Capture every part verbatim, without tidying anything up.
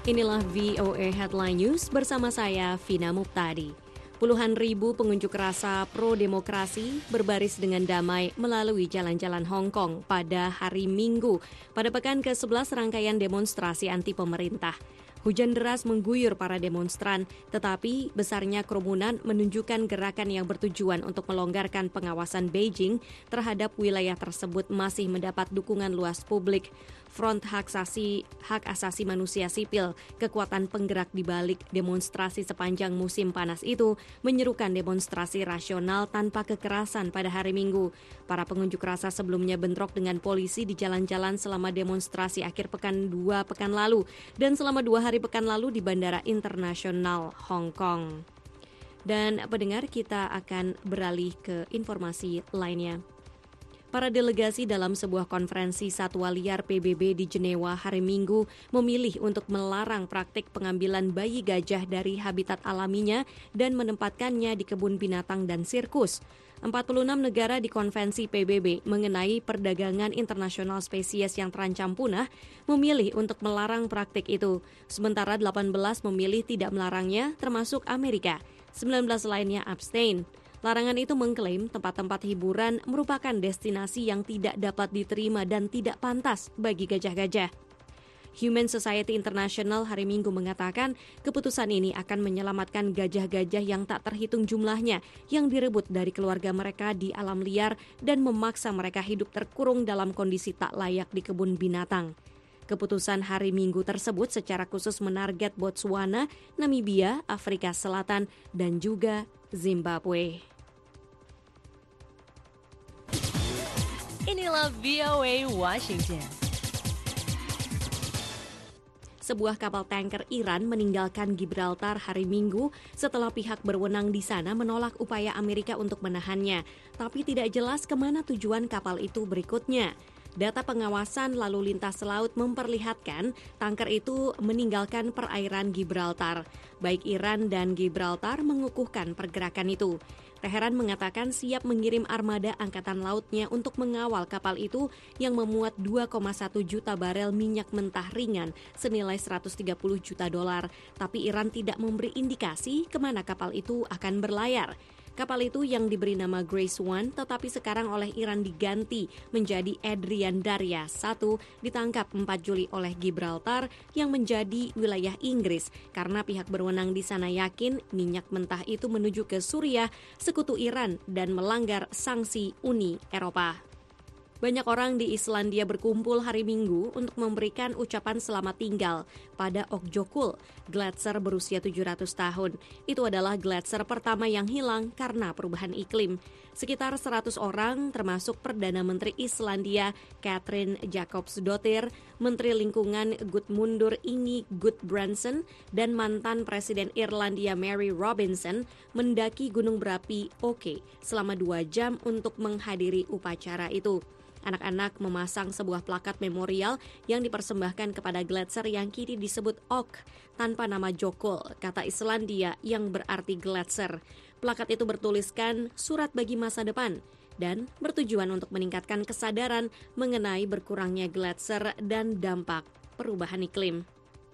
Inilah V O A Headline News bersama saya, Vina Muptadi. Puluhan ribu pengunjuk rasa pro-demokrasi berbaris dengan damai melalui jalan-jalan Hong Kong pada hari Minggu, pada pekan ke sebelas rangkaian demonstrasi anti pemerintah. Hujan deras mengguyur para demonstran, tetapi besarnya kerumunan menunjukkan gerakan yang bertujuan untuk melonggarkan pengawasan Beijing terhadap wilayah tersebut masih mendapat dukungan luas publik. Front Hak Asasi, Hak Asasi Manusia Sipil, kekuatan penggerak di balik demonstrasi sepanjang musim panas itu, menyerukan demonstrasi rasional tanpa kekerasan pada hari Minggu. Para pengunjuk rasa sebelumnya bentrok dengan polisi di jalan-jalan selama demonstrasi akhir pekan dua pekan lalu dan selama dua hari pekan lalu di Bandara Internasional Hong Kong. Dan pendengar, kita akan beralih ke informasi lainnya. Para delegasi dalam sebuah konferensi satwa liar P B B di Jenewa hari Minggu memilih untuk melarang praktik pengambilan bayi gajah dari habitat alaminya dan menempatkannya di kebun binatang dan sirkus. empat puluh enam negara di konvensi P B B mengenai perdagangan internasional spesies yang terancam punah memilih untuk melarang praktik itu. Sementara delapan belas memilih tidak melarangnya, termasuk Amerika. sembilan belas lainnya abstain. Larangan itu mengklaim tempat-tempat hiburan merupakan destinasi yang tidak dapat diterima dan tidak pantas bagi gajah-gajah. Humane Society International hari Minggu mengatakan keputusan ini akan menyelamatkan gajah-gajah yang tak terhitung jumlahnya yang direbut dari keluarga mereka di alam liar dan memaksa mereka hidup terkurung dalam kondisi tak layak di kebun binatang. Keputusan hari Minggu tersebut secara khusus menarget Botswana, Namibia, Afrika Selatan, dan juga Zimbabwe. Inilah V O A Washington. Sebuah kapal tanker Iran meninggalkan Gibraltar hari Minggu setelah pihak berwenang di sana menolak upaya Amerika untuk menahannya, tapi tidak jelas kemana tujuan kapal itu berikutnya. Data pengawasan lalu lintas laut memperlihatkan tanker itu meninggalkan perairan Gibraltar. Baik Iran dan Gibraltar mengukuhkan pergerakan itu. Teheran mengatakan siap mengirim armada angkatan lautnya untuk mengawal kapal itu yang memuat dua koma satu juta barel minyak mentah ringan senilai seratus tiga puluh juta dolar. Tapi Iran tidak memberi indikasi kemana kapal itu akan berlayar. Kapal itu yang diberi nama Grace One tetapi sekarang oleh Iran diganti menjadi Adrian Darya satu ditangkap empat Juli oleh Gibraltar yang menjadi wilayah Inggris karena pihak berwenang di sana yakin minyak mentah itu menuju ke Suriah, sekutu Iran dan melanggar sanksi Uni Eropa. Banyak orang di Islandia berkumpul hari Minggu untuk memberikan ucapan selamat tinggal pada Okjokul, gletser berusia tujuh ratus tahun. Itu adalah gletser pertama yang hilang karena perubahan iklim. Sekitar seratus orang termasuk Perdana Menteri Islandia Katrin Jakobsdottir, Menteri Lingkungan Gudmundur Ingi Gudbrandsson, dan mantan Presiden Irlandia Mary Robinson mendaki gunung berapi Oke selama dua jam untuk menghadiri upacara itu. Anak-anak memasang sebuah plakat memorial yang dipersembahkan kepada gletser yang kini disebut Ok tanpa nama Jokul, kata Islandia yang berarti gletser. Plakat itu bertuliskan surat bagi masa depan dan bertujuan untuk meningkatkan kesadaran mengenai berkurangnya gletser dan dampak perubahan iklim.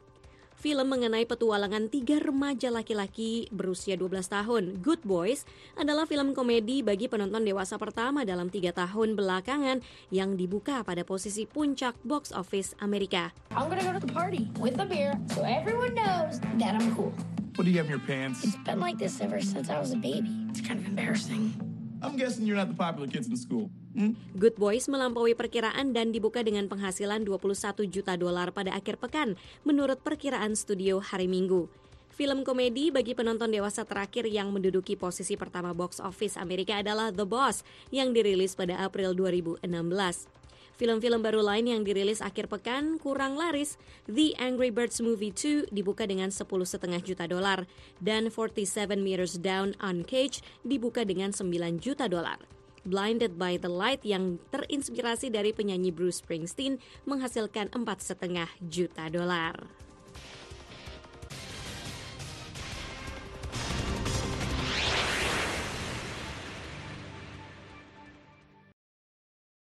Film mengenai petualangan tiga remaja laki-laki berusia dua belas tahun, Good Boys, adalah film komedi bagi penonton dewasa pertama dalam tiga tahun belakangan yang dibuka pada posisi puncak box office Amerika. I'm gonna go to the party with a beer so everyone knows that I'm cool. What do you have in your pants? It's been like this ever since I was a baby. It's kind of embarrassing. I'm guessing you're not the popular kids in school. Hmm? Good Boys melampaui perkiraan dan dibuka dengan penghasilan dua puluh satu juta dolar pada akhir pekan, menurut perkiraan studio hari Minggu. Film komedi bagi penonton dewasa terakhir yang menduduki posisi pertama box office Amerika adalah The Boss yang dirilis pada April dua ribu enam belas. Film-film baru lain yang dirilis akhir pekan kurang laris. The Angry Birds Movie two dibuka dengan sepuluh koma lima juta dolar dan forty-seven Meters Down Uncaged dibuka dengan sembilan juta dolar. Blinded by the Light yang terinspirasi dari penyanyi Bruce Springsteen menghasilkan empat koma lima juta dolar.